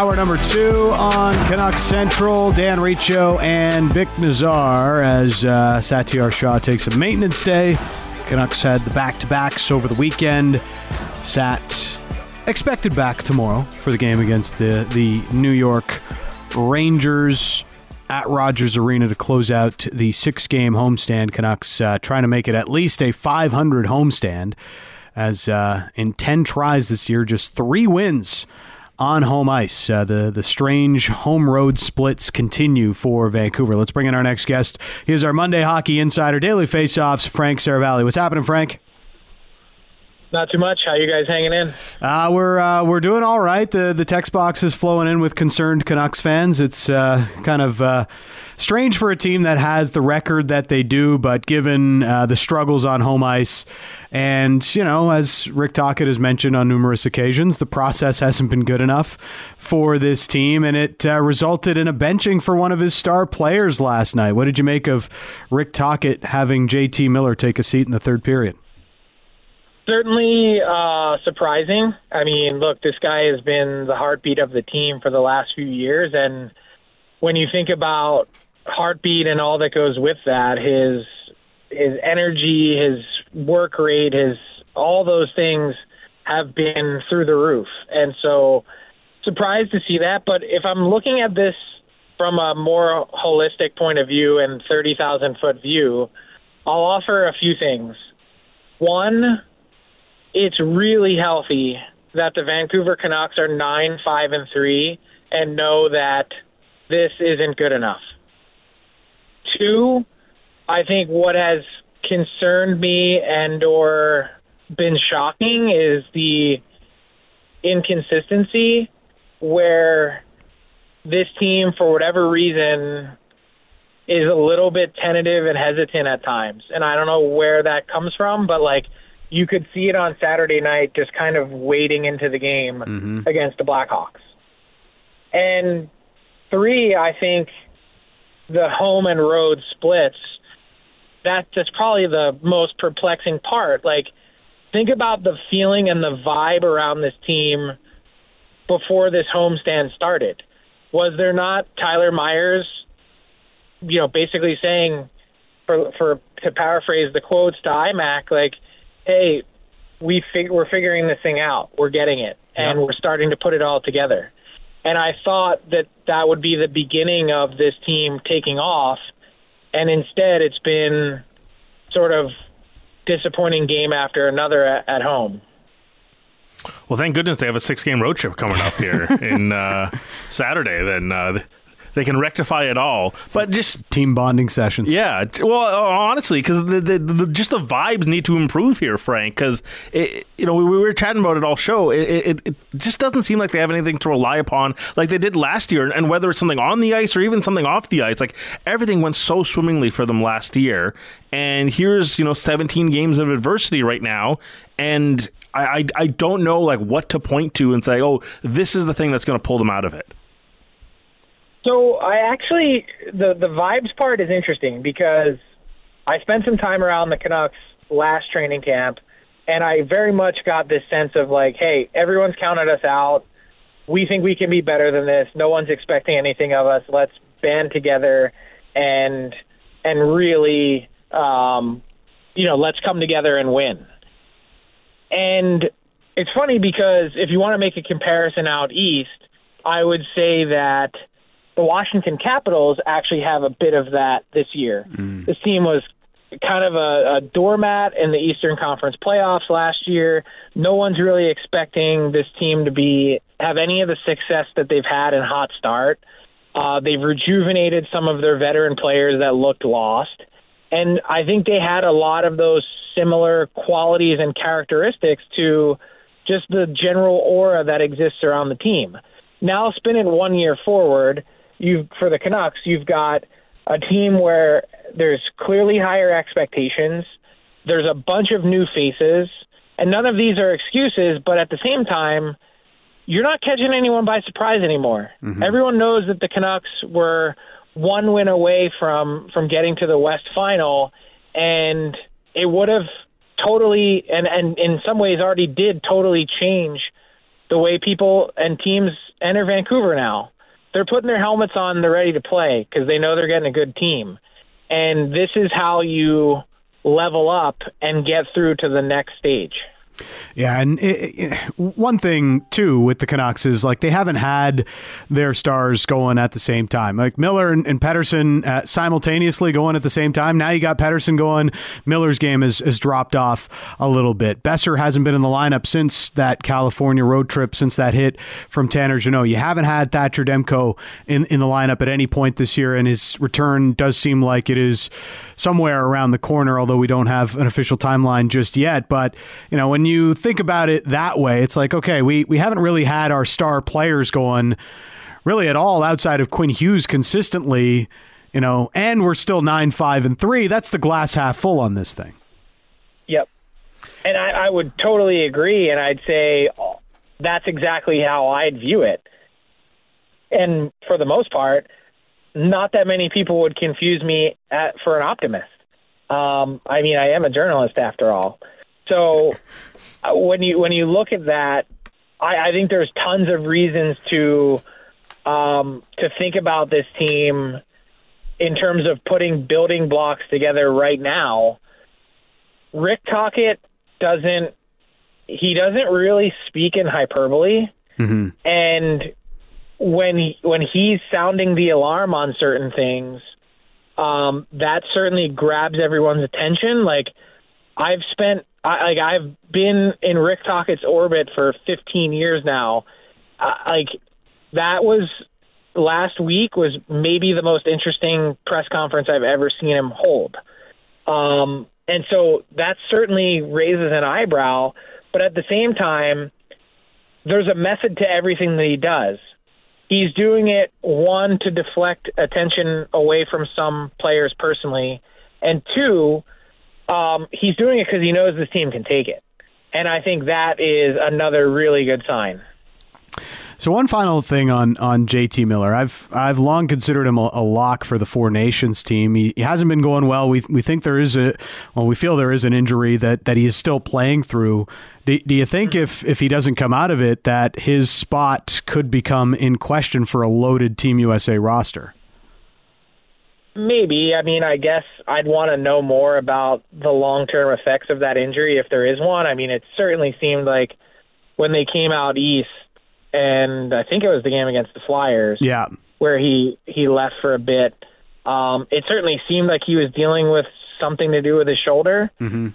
Hour number 2 on Canucks Central. Dan Riccio and Vic Nazar as Satyar Shah takes a maintenance day. Canucks had the back-to-backs over the weekend. Sat expected back tomorrow for the game against the New York Rangers at Rogers Arena to close out the 6-game homestand. Canucks trying to make it at least a 500 homestand, as in 10 tries this year, just 3 wins on home ice. The strange home-road splits continue for Vancouver. Let's bring in our next guest. He is our Monday Hockey Insider Daily Faceoffs, Frank Saravalli. What's happening, Frank? Not too much. How you guys hanging in? We're doing all right. The text box is flowing in with concerned Canucks fans. It's kind of strange for a team that has the record that they do, but given the struggles on home ice, and as Rick Tocchet has mentioned on numerous occasions, the process hasn't been good enough for this team, and it resulted in a benching for one of his star players last night. What did you make of Rick Tocchet having JT Miller take a seat in the third period? Certainly surprising. I mean, look, this guy has been the heartbeat of the team for the last few years, and when you think about heartbeat and all that goes with that, his energy, his work rate, all those things have been through the roof. And so surprised to see that. But if I'm looking at this from a more holistic point of view and 30,000-foot view, I'll offer a few things. One, it's really healthy that the Vancouver Canucks are 9-5-3 and know that this isn't good enough. Two, I think what has concerned me and or been shocking is the inconsistency where this team, for whatever reason, is a little bit tentative and hesitant at times. And I don't know where that comes from, but you could see it on Saturday night, just kind of wading into the game against the Blackhawks. And three, I think the home and road splits, that's probably the most perplexing part. Think about the feeling and the vibe around this team before this homestand started. Was there not Tyler Myers, basically saying, to paraphrase the quotes to IMAC, hey, we're figuring this thing out. We're getting it, and we're starting to put it all together. And I thought that would be the beginning of this team taking off, and instead it's been sort of disappointing game after another at home. Well, thank goodness they have a 6-game road trip coming up here in Saturday. Then they can rectify it all. But just team bonding sessions. Yeah. Well, honestly, because just the vibes need to improve here, Frank. Because we were chatting about it all show. It just doesn't seem like they have anything to rely upon like they did last year. And whether it's something on the ice or even something off the ice, everything went so swimmingly for them last year. And here's 17 games of adversity right now, and I don't know what to point to and say, oh, this is the thing that's going to pull them out of it. So the vibes part is interesting because I spent some time around the Canucks last training camp, and I very much got this sense of hey, everyone's counted us out. We think we can be better than this. No one's expecting anything of us. Let's band together and really, let's come together and win. And it's funny because if you want to make a comparison out east, I would say that the Washington Capitals actually have a bit of that this year. This team was kind of a doormat in the Eastern Conference playoffs last year. No one's really expecting this team to have any of the success that they've had in hot start. They've rejuvenated some of their veteran players that looked lost. And I think they had a lot of those similar qualities and characteristics to just the general aura that exists around the team. Now spin it 1 year forward, for the Canucks, you've got a team where there's clearly higher expectations. There's a bunch of new faces, and none of these are excuses, but at the same time, you're not catching anyone by surprise anymore. Everyone knows that the Canucks were one win away from getting to the West Final, and it would have totally, and in some ways already did totally change the way people and teams enter Vancouver now. They're putting their helmets on, they're ready to play because they know they're getting a good team. And this is how you level up and get through to the next stage. Yeah, and one thing, too, with the Canucks is, like, they haven't had their stars going at the same time. Like, Miller and Pettersson simultaneously going at the same time. Now you got Pettersson going. Miller's game has dropped off a little bit. Besser hasn't been in the lineup since that California road trip, since that hit from Tanner Jeannot. You haven't had Thatcher Demko in the lineup at any point this year, and his return does seem like it is somewhere around the corner, although we don't have an official timeline just yet. But, you know, when you think about it that way, it's like, okay, we haven't really had our star players going really at all outside of Quinn Hughes consistently, you know, and we're still 9-5-3. That's the glass half full on this thing. Yep. And I would totally agree, and I'd say that's exactly how I'd view it. And for the most part, not that many people would confuse me for an optimist. I mean, I am a journalist after all. So when you look at that, I think there's tons of reasons to think about this team in terms of putting building blocks together right now. Rick Tocchet doesn't really speak in hyperbole, and when he's sounding the alarm on certain things, that certainly grabs everyone's attention. Like, I've been in Rick Tocchet's orbit for 15 years now. That was last week was maybe the most interesting press conference I've ever seen him hold. And so that certainly raises an eyebrow, but at the same time, there's a method to everything that he does. He's doing it, one, to deflect attention away from some players personally, and two, he's doing it because he knows this team can take it. And I think that is another really good sign. So one final thing on JT Miller. I've long considered him a lock for the Four Nations team. He hasn't been going well. We think we feel there is an injury that he is still playing through. Do you think if he doesn't come out of it that his spot could become in question for a loaded Team USA roster? Maybe. I mean, I guess I'd want to know more about the long-term effects of that injury if there is one. I mean, it certainly seemed like when they came out east, and I think it was the game against the Flyers, where he left for a bit. It certainly seemed like he was dealing with something to do with his shoulder.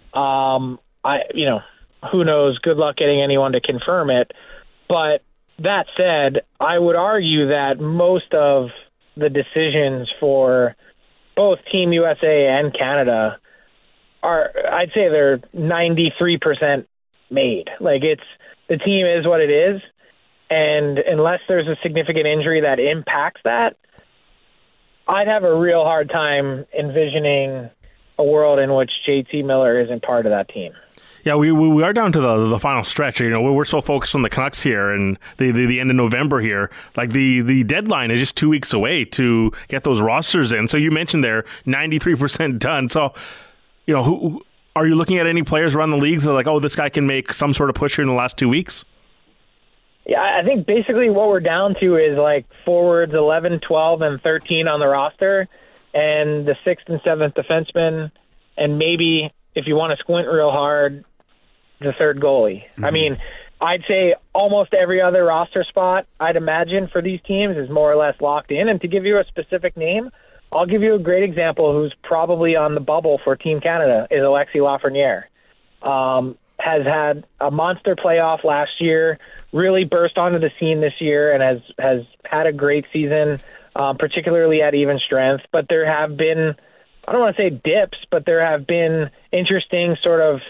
Who knows? Good luck getting anyone to confirm it. But that said, I would argue that most of the decisions for both Team USA and Canada I'd say they're 93% made. Like, the team is what it is. And unless there's a significant injury that impacts that, I'd have a real hard time envisioning a world in which JT Miller isn't part of that team. Yeah, we are down to the final stretch. You know, we're so focused on the Canucks here and the end of November here. Like, the deadline is just 2 weeks away to get those rosters in. So you mentioned they're 93% done. So, you know, who are you looking at any players around the league that are like, oh, this guy can make some sort of push here in the last 2 weeks? Yeah, I think basically what we're down to is like forwards 11, 12, and 13 on the roster, and the 6th and 7th defenseman, and maybe, if you want to squint real hard, the third goalie. I mean, I'd say almost every other roster spot, I'd imagine, for these teams is more or less locked in. And to give you a specific name, I'll give you a great example who's probably on the bubble for Team Canada is Alexis Lafreniere. Has had a monster playoff last year, really burst onto the scene this year, and has had a great season, particularly at even strength. But there have been, I don't want to say dips, but there have been interesting sort of,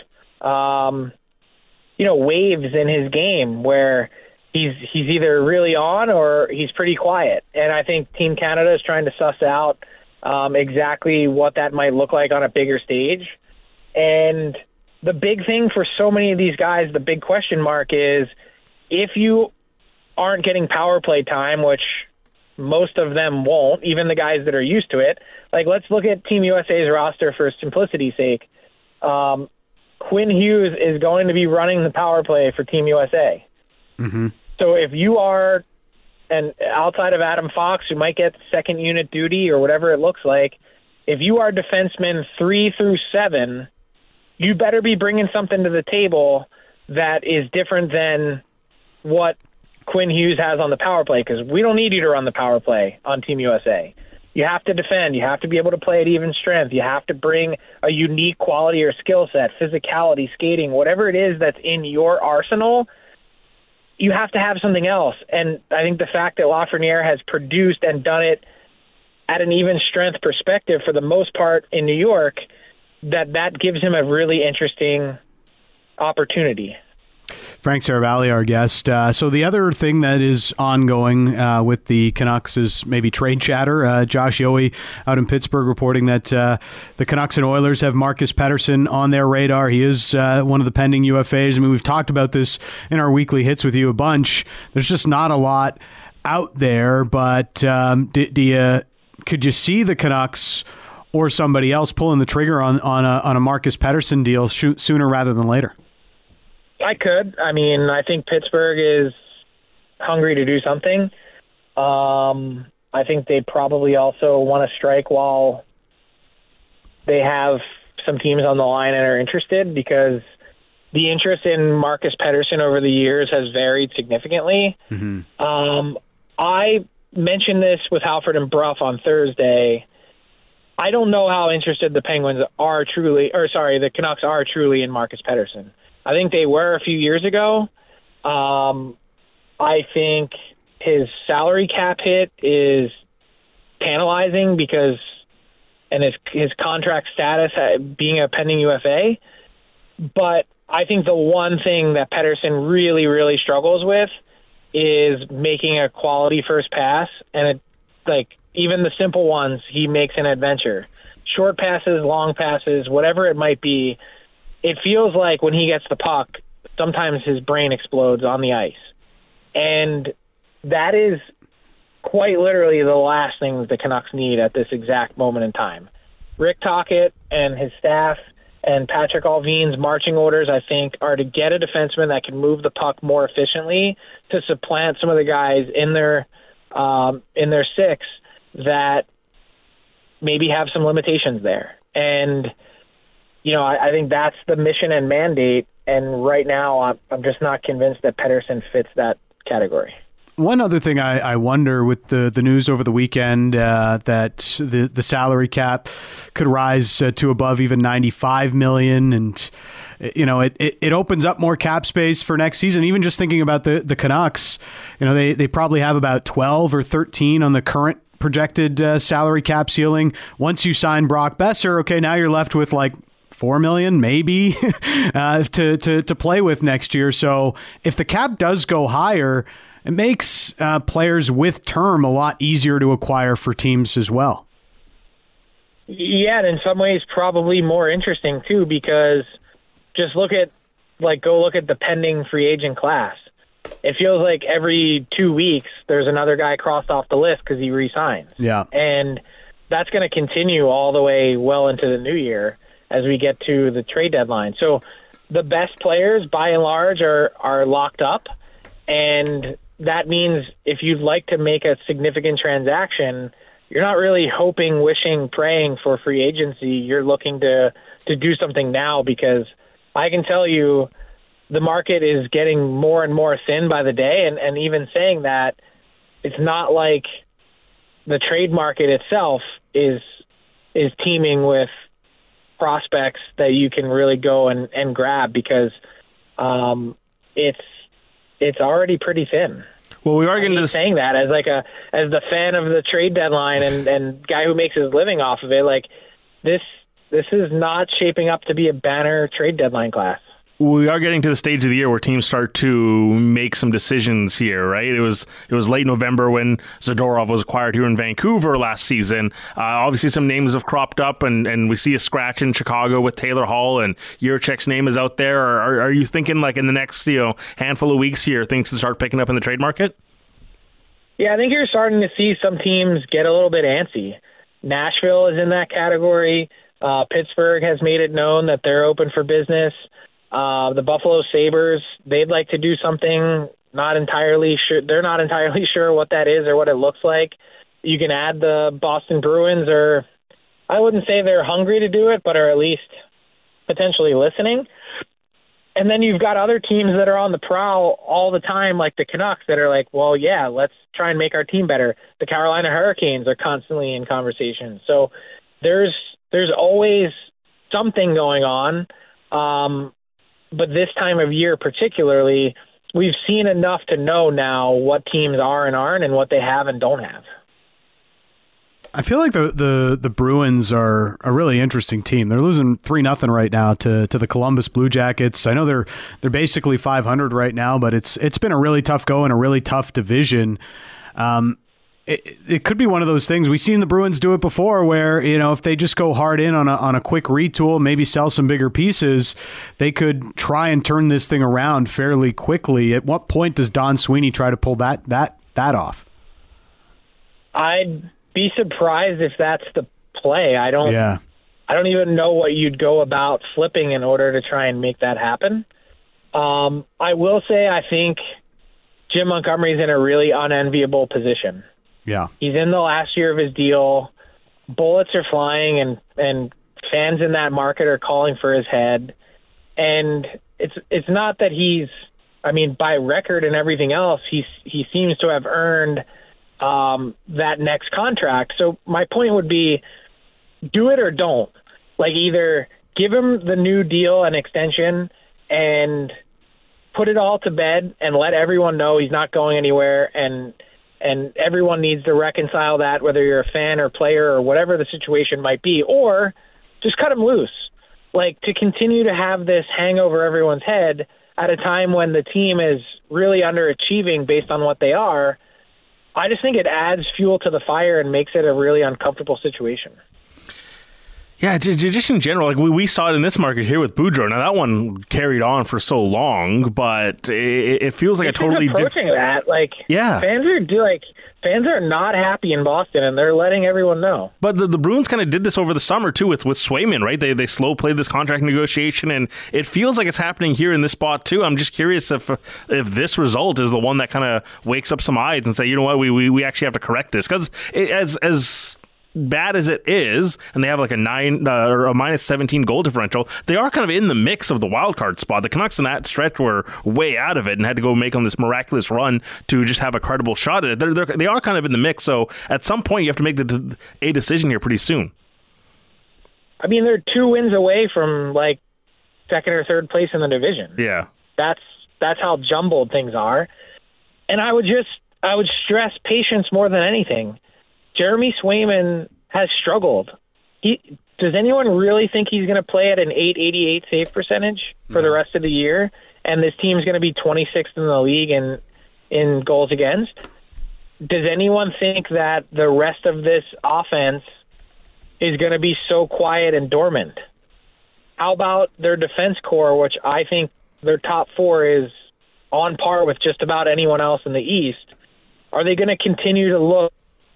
waves in his game where he's either really on or he's pretty quiet. And I think Team Canada is trying to suss out exactly what that might look like on a bigger stage. And the big thing for so many of these guys, the big question mark is if you aren't getting power play time, which most of them won't, even the guys that are used to it. Like, let's look at Team USA's roster for simplicity's sake. Quinn Hughes is going to be running the power play for Team USA. So if you are, and outside of Adam Fox, who might get second unit duty or whatever it looks like, if you are defensemen 3 through 7, you better be bringing something to the table that is different than what Quinn Hughes has on the power play, because we don't need you to run the power play on Team USA. You have to defend. You have to be able to play at even strength. You have to bring a unique quality or skill set, physicality, skating, whatever it is that's in your arsenal. You have to have something else. And I think the fact that Lafreniere has produced and done it at an even strength perspective for the most part in New York, that gives him a really interesting opportunity. Frank Saravalli, our guest. So the other thing that is ongoing with the Canucks is maybe trade chatter. Josh Yohe out in Pittsburgh reporting that the Canucks and Oilers have Marcus Pettersson on their radar. He is one of the pending UFAs. I mean, we've talked about this in our weekly hits with you a bunch. There's just not a lot out there, but could you see the Canucks or somebody else pulling the trigger on a Marcus Pettersson deal sooner rather than later? I could. I mean, I think Pittsburgh is hungry to do something. I think they probably also want to strike while they have some teams on the line and are interested, because the interest in Marcus Pettersson over the years has varied significantly. I mentioned this with Halford and Bruff on Thursday. I don't know how interested the Canucks are truly in Marcus Pettersson. I think they were a few years ago. I think his salary cap hit is tantalizing and his contract status being a pending UFA. But I think the one thing that Pettersson really, really struggles with is making a quality first pass, and even the simple ones, he makes an adventure. Short passes, long passes, whatever it might be. It feels like when he gets the puck, sometimes his brain explodes on the ice. And that is quite literally the last thing the Canucks need at this exact moment in time. Rick Tocchet and his staff and Patrick Allvin's marching orders, I think, are to get a defenseman that can move the puck more efficiently to supplant some of the guys in their six that maybe have some limitations there. And I think that's the mission and mandate, and right now I'm just not convinced that Pettersson fits that category. One other thing I wonder with the news over the weekend that the salary cap could rise to above even $95 million, and it opens up more cap space for next season. Even just thinking about the Canucks, they probably have about 12 or 13 on the current projected salary cap ceiling. Once you sign Brock Besser, okay, now you're left with like $4 million maybe to play with next year. So if the cap does go higher, it makes players with term a lot easier to acquire for teams as well. Yeah, and in some ways probably more interesting too, because just go look at the pending free agent class. It feels like every 2 weeks there's another guy crossed off the list because he re-signs. Yeah. And that's going to continue all the way well into the new year as we get to the trade deadline. So the best players, by and large, are locked up. And that means if you'd like to make a significant transaction, you're not really hoping, wishing, praying for free agency. You're looking to do something now, because I can tell you the market is getting more and more thin by the day. And even saying that, it's not like the trade market itself is teeming with prospects that you can really go and grab, because it's already pretty thin. Well, we are getting to saying that as the fan of the trade deadline and guy who makes his living off of it. Like this is not shaping up to be a banner trade deadline class. We are getting to the stage of the year where teams start to make some decisions here, right? It was late November when Zadorov was acquired here in Vancouver last season. Obviously, some names have cropped up, and we see a scratch in Chicago with Taylor Hall, and Jiricek's name is out there. Are you thinking like in the next handful of weeks here, things can start picking up in the trade market? Yeah, I think you're starting to see some teams get a little bit antsy. Nashville is in that category. Pittsburgh has made it known that they're open for business. The Buffalo Sabres, they'd like to do something not entirely sure. They're not entirely sure what that is or what it looks like. You can add the Boston Bruins, or I wouldn't say they're hungry to do it, but are at least potentially listening. And then you've got other teams that are on the prowl all the time, like the Canucks, that are like, well, yeah, let's try and make our team better. The Carolina Hurricanes are constantly in conversation. So there's always something going on. But this time of year particularly, we've seen enough to know now what teams are and aren't and what they have and don't have. I feel like the Bruins are a really interesting team. They're losing 3-0 right now to the Columbus Blue Jackets. I know they're basically 500 right now, but it's been a really tough go and a really tough division. It could be one of those things. We've seen the Bruins do it before where, if they just go hard in on a quick retool, maybe sell some bigger pieces, they could try and turn this thing around fairly quickly. At what point does Don Sweeney try to pull that off? I'd be surprised if that's the play. I don't even know what you'd go about flipping in order to try and make that happen. I will say I think Jim Montgomery's in a really unenviable position. Yeah. He's in the last year of his deal. Bullets are flying and fans in that market are calling for his head. And it's not that by record and everything else, he seems to have earned that next contract. So my point would be, do it or don't. Like, either give him the new deal and extension and put it all to bed and let everyone know he's not going anywhere, and everyone needs to reconcile that, whether you're a fan or player or whatever the situation might be, or just cut him loose. Like, to continue to have this hang over everyone's head at a time when the team is really underachieving based on what they are, I just think it adds fuel to the fire and makes it a really uncomfortable situation. Yeah, just in general, like we saw it in this market here with Boudreau. Now, that one carried on for so long, but it feels like a totally different. That, like, yeah, fans are not happy in Boston, and they're letting everyone know. But the Bruins kind of did this over the summer too with Swayman, right? They slow played this contract negotiation, and it feels like it's happening here in this spot too. I'm just curious if this result is the one that kind of wakes up some eyes and say, you know what, we actually have to correct this, because as bad as it is, and they have like a 9 or a minus 17 goal differential, they are kind of in the mix of the wild card spot. The Canucks in that stretch were way out of it and had to go make on this miraculous run to just have a credible shot at it. They are kind of in the mix, so at some point you have to make a decision here pretty soon. I mean, they're 2 wins away from like second or third place in the division. Yeah, that's how jumbled things are, and I would stress patience more than anything. Jeremy Swayman has struggled. Does anyone really think he's going to play at an .888 save percentage for the rest of the year, and this team's going to be 26th in the league in goals against? Does anyone think that the rest of this offense is going to be so quiet and dormant? How about their defense core, which I think their top 4 is on par with just about anyone else in the East? Are they going to continue to look?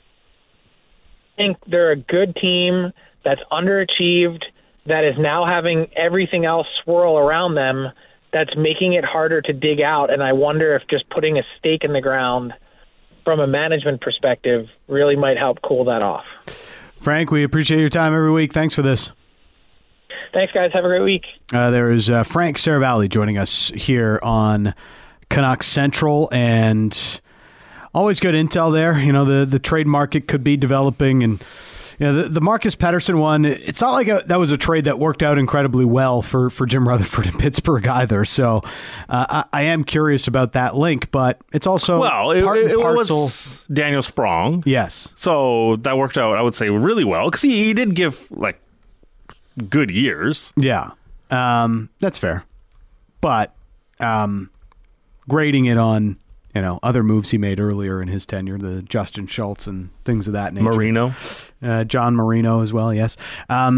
I think they're a good team that's underachieved, that is now having everything else swirl around them, that's making it harder to dig out. And I wonder if just putting a stake in the ground from a management perspective really might help cool that off. Frank, we appreciate your time every week. Thanks for this. Thanks, guys. Have a great week. There is Frank Seravalli joining us here on Canucks Central, and always good intel there. The trade market could be developing, and the Marcus Pettersson one, it's not like that was a trade that worked out incredibly well for Jim Rutherford in Pittsburgh either. So I am curious about that link, but it's also it was Daniel Sprong. Yes. So that worked out, I would say, really well, because he did give like good years. Yeah. That's fair. But grading it on other moves he made earlier in his tenure, the Justin Schultz and things of that nature. Marino. John Marino as well, yes. I'm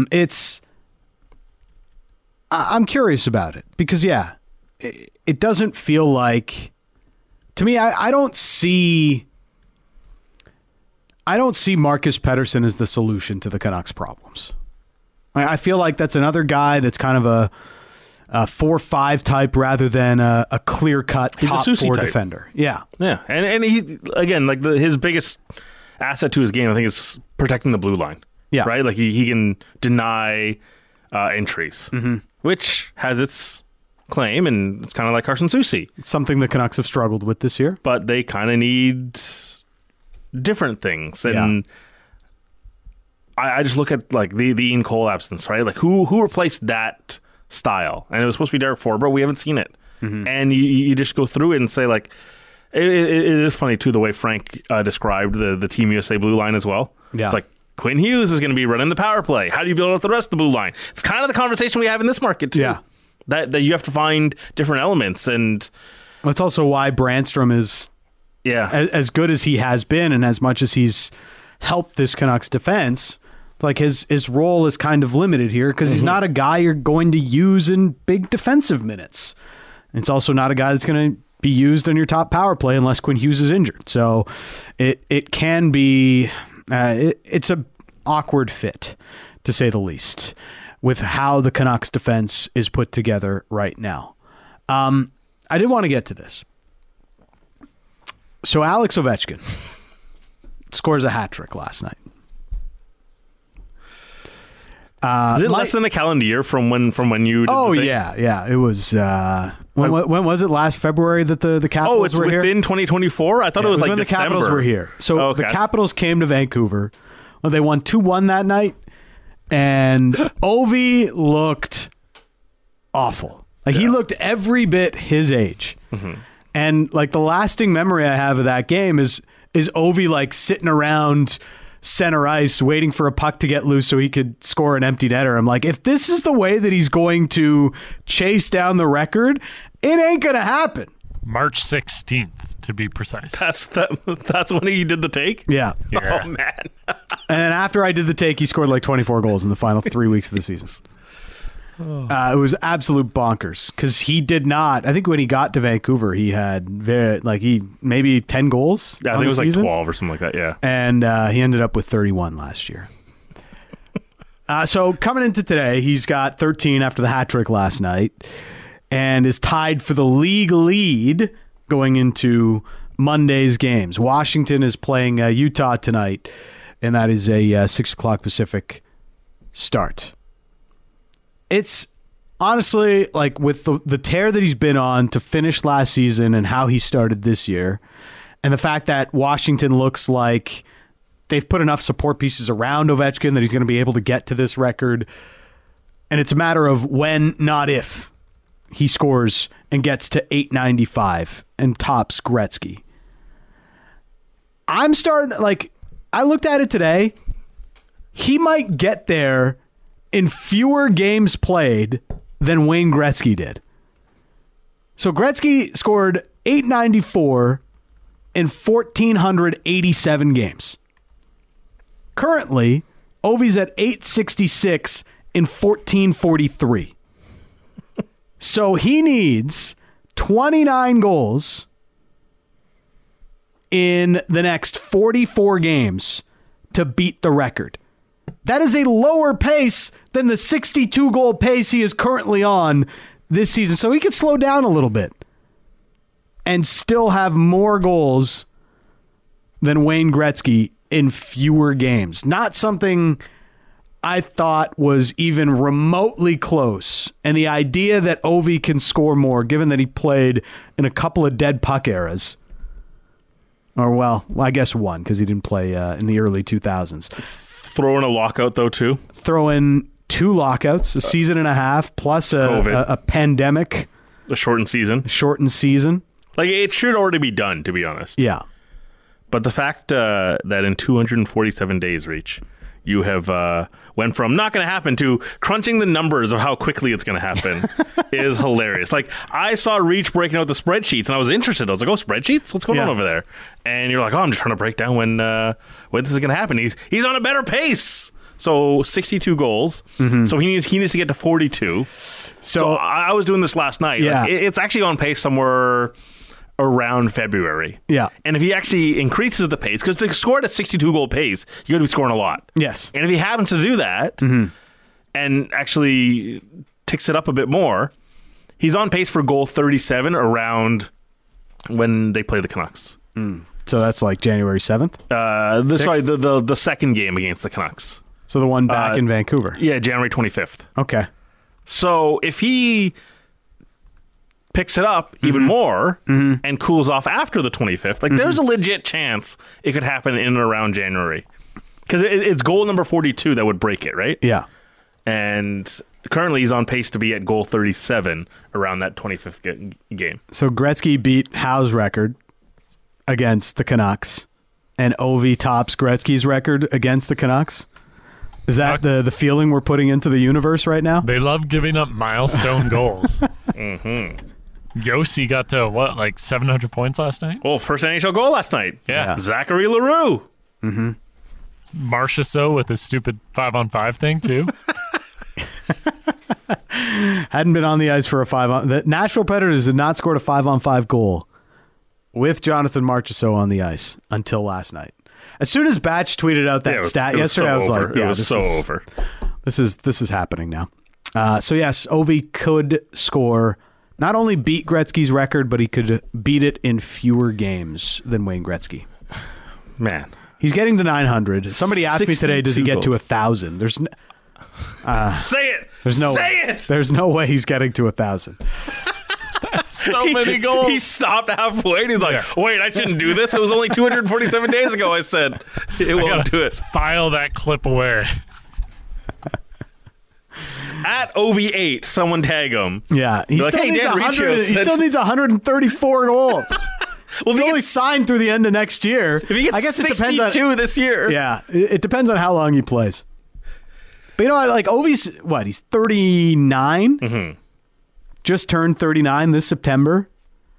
curious about it because, it doesn't feel like, to me, I don't see Marcus Pettersson as the solution to the Canucks' problems. I feel like that's another guy that's kind of 4-5 type rather than a clear-cut He's a top Susie 4 type. defender. Yeah. Yeah, and he again, like his biggest asset to his game, I think, is protecting the blue line. Yeah. Right. Like he can deny entries, which has its claim, and it's kind of like Carson Soucy. It's something the Canucks have struggled with this year. But they kind of need different things, and I just look at like the Ian Cole absence, right? Like who replaced that style? And it was supposed to be Derek Forbort. We haven't seen it, and you just go through it and say like, it is funny too the way Frank described the Team USA blue line as well. Yeah. It's like Quinn Hughes is going to be running the power play. How do you build up the rest of the blue line? It's kind of the conversation we have in this market too. Yeah. That you have to find different elements, and That's also why Brandstrom is as good as he has been, and as much as he's helped this Canucks defense, like his role is kind of limited here because he's not a guy you're going to use in big defensive minutes. It's also not a guy that's going to be used on your top power play unless Quinn Hughes is injured. So it can be it's a awkward fit, to say the least, with how the Canucks defense is put together right now. I did want to get to this. So Alex Ovechkin scores a hat trick last night. is it less than a calendar year from when you did Oh the thing? yeah. It was when was it? Last February that the Capitals Oh, it's were here? within 2024? I thought it was like when December. the Capitals were here. So Okay. the Capitals came to Vancouver. Well, they won 2-1 that night, and Ovi looked awful. Like he looked every bit his age. And like the lasting memory I have of that game is Ovi like sitting around center ice waiting for a puck to get loose so he could score an empty netter. I'm like, if this is the way that he's going to chase down the record, it ain't gonna happen. March 16th, to be precise. That's when he did the take? Yeah. Yeah. Oh, man. And then after I did the take, he scored like 24 goals in the final 3 weeks of the season. It was absolute bonkers because he did not. I think when he got to Vancouver, he had maybe 10 goals. Yeah, I on think it was the like season. 12 or something like that, yeah. And he ended up with 31 last year. So coming into today, he's got 13 after the hat trick last night and is tied for the league lead going into Monday's games. Washington is playing Utah tonight, and that is a 6 o'clock Pacific start. It's honestly like with the tear that he's been on to finish last season and how he started this year, and the fact that Washington looks like they've put enough support pieces around Ovechkin that he's going to be able to get to this record. And it's a matter of when, not if, he scores and gets to 895 and tops Gretzky. I'm starting, like, I looked at it today. He might get there in fewer games played than Wayne Gretzky did. So Gretzky scored 894 in 1,487 games. Currently, Ovi's at 866 in 1,443. So he needs 29 goals in the next 44 games to beat the record. That is a lower pace than the 62-goal pace he is currently on this season. So he could slow down a little bit and still have more goals than Wayne Gretzky in fewer games. Not something I thought was even remotely close. And the idea that Ovi can score more, given that he played in a couple of dead puck eras, or well, I guess one, because he didn't play in the early 2000s. Throw in a lockout, though, too. Throw in 2 lockouts, a season and a half, plus a pandemic. A shortened season. Like, it should already be done, to be honest. Yeah. But the fact that in 247 days, Reach, you have went from not going to happen to crunching the numbers of how quickly it's going to happen is hilarious. Like, I saw Reach breaking out the spreadsheets, and I was interested. I was like, oh, spreadsheets? What's going on over there? And you're like, oh, I'm just trying to break down when this is going to happen. He's on a better pace. So 62 goals. Mm-hmm. So he needs to get to 42. So I was doing this last night. Yeah. Like, it's actually on pace somewhere around February. Yeah. And if he actually increases the pace, because to score at a 62-goal pace, you got to be scoring a lot. Yes. And if he happens to do that and actually ticks it up a bit more, He's on pace for goal 37 around when they play the Canucks. So that's like January 7th? The second game against the Canucks. So the one back in Vancouver. Yeah, January 25th. Okay. So if he picks it up even more and cools off after the 25th, like there's a legit chance it could happen in and around January. Because it's goal number 42 that would break it, right? Yeah. And currently he's on pace to be at goal 37 around that 25th game. So Gretzky beat Howe's record against the Canucks, and Ovi tops Gretzky's record against the Canucks. Is that the feeling we're putting into the universe right now? They love giving up milestone goals. Yossi got to, what, like 700 points last night? Well, first NHL goal last night. Yeah. Zachary Leroux. Marchessault with his stupid 5-on-5 thing, too. Hadn't been on the ice for a 5-on. The Nashville Predators had not scored a 5-on-5 goal with Jonathan Marchessault on the ice until last night. As soon as Batch tweeted out that stat yesterday, I was like, "Yeah, this is over. This is happening now." So yes, Ovi could score, not only beat Gretzky's record, but he could beat it in fewer games than Wayne Gretzky. Man, he's getting to 900. Somebody asked me today, does he get to 1,000? There's say it. There's no say way. it. There's no way he's getting to 1,000. So many goals. He stopped halfway and he's like, wait, I shouldn't do this. It was only 247 days ago I said it won't do it. File that clip away. At OV8, someone tag him. Yeah, he Like, still, hey, needs Dan 100, Riccio he said- still needs 134 goals. Well, He's only signed through the end of next year. if he gets I guess 62 it depends on, this year. yeah, it depends on how long he plays. But you know what? Like Ovi's, what? He's 39. Mm-hmm. Just turned 39 this September.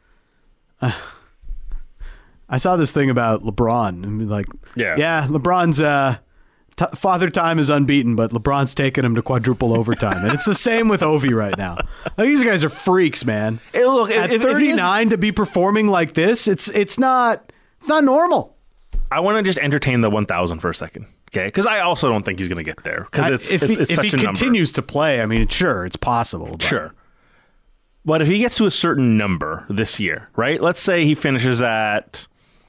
I saw this thing about LeBron. And like, Yeah. LeBron's father time is unbeaten, but LeBron's taking him to quadruple overtime, and it's the same with Ovi right now. Like, these guys are freaks, man. Hey, look, At if 39 to be performing like this, it's not normal. I want to just entertain the 1,000 for a second, okay? Because I also don't think he's going to get there because it's if such he a number. continues to play, I mean, sure, it's possible. But Sure. But if he gets to a certain number this year, right? Let's say he finishes at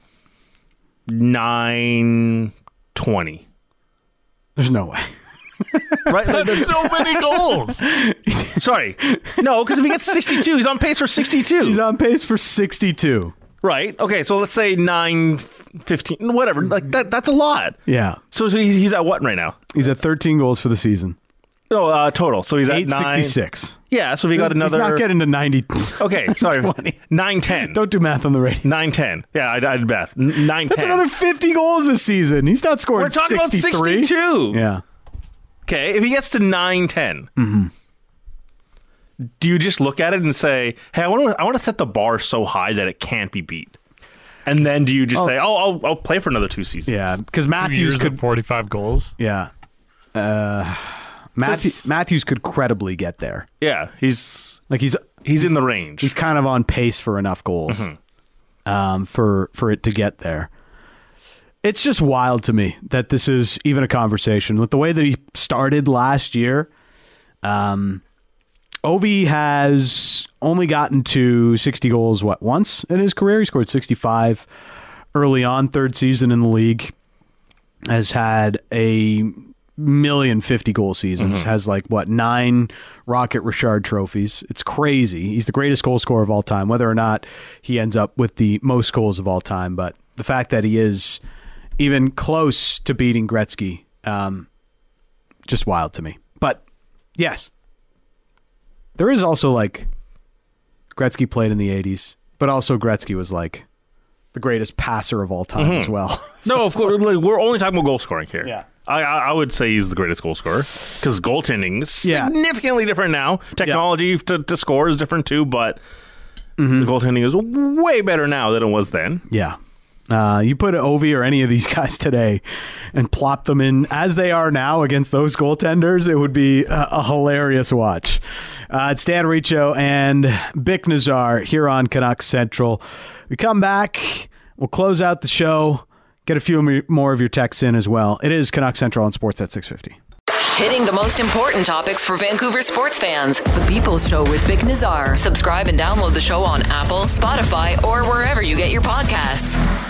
920. there's no way. Right? That's so many goals. Sorry. No, because if he gets 62, he's on pace for 62. He's on pace for 62. Right? Okay, so let's say 915, whatever. Like that's a lot. Yeah, So he's at what right now? he's at 13 goals for the season. No, total. So he's at 866. 9. Yeah, so if he got another. He's not getting to 90. Okay, sorry. 20. 910. Don't do math on the radio. 910. Yeah, I did math. 910. That's another 50 goals this season. He's not scoring We're talking 63. about 62. Yeah. Okay, if he gets to 910, do you just look at it and say, "Hey, I want to set the bar so high that it can't be beat," and then do you just say, "Oh, I'll play for another 2 seasons"? Yeah, because 2 Matthews years could. and 45 goals. Yeah. Matthews could credibly get there. Yeah, he's Like he's in the range. he's kind of on pace for enough goals for it to get there. It's just wild to me that this is even a conversation. With the way that he started last year, Ovi has only gotten to 60 goals, once in his career? He scored 65 early on, third season in the league. Has had a 1,050 goal seasons. Has 9 Rocket Richard trophies. It's crazy. He's the greatest goal scorer of all time, whether or not he ends up with the most goals of all time. But the fact that he is even close to beating Gretzky, just wild to me. But yes, there is also Gretzky played in the 80s, but also Gretzky was the greatest passer of all time as well. No, of course, we're only talking about goal scoring here. Yeah. I would say he's the greatest goal scorer because goaltending is Yeah. significantly different now. Technology to score is different too, but the goaltending is way better now than it was then. Yeah. You put Ovi or any of these guys today and plop them in as they are now against those goaltenders, it would be a hilarious watch. It's Dan Riccio and Bick Nazar here on Canucks Central. We come back, we'll close out the show, get a few more of your texts in as well. It is Canucks Central on Sportsnet 650. hitting the most important topics for Vancouver sports fans. The People's Show with Vic Nazar. Subscribe and download the show on Apple, Spotify, or wherever you get your podcasts.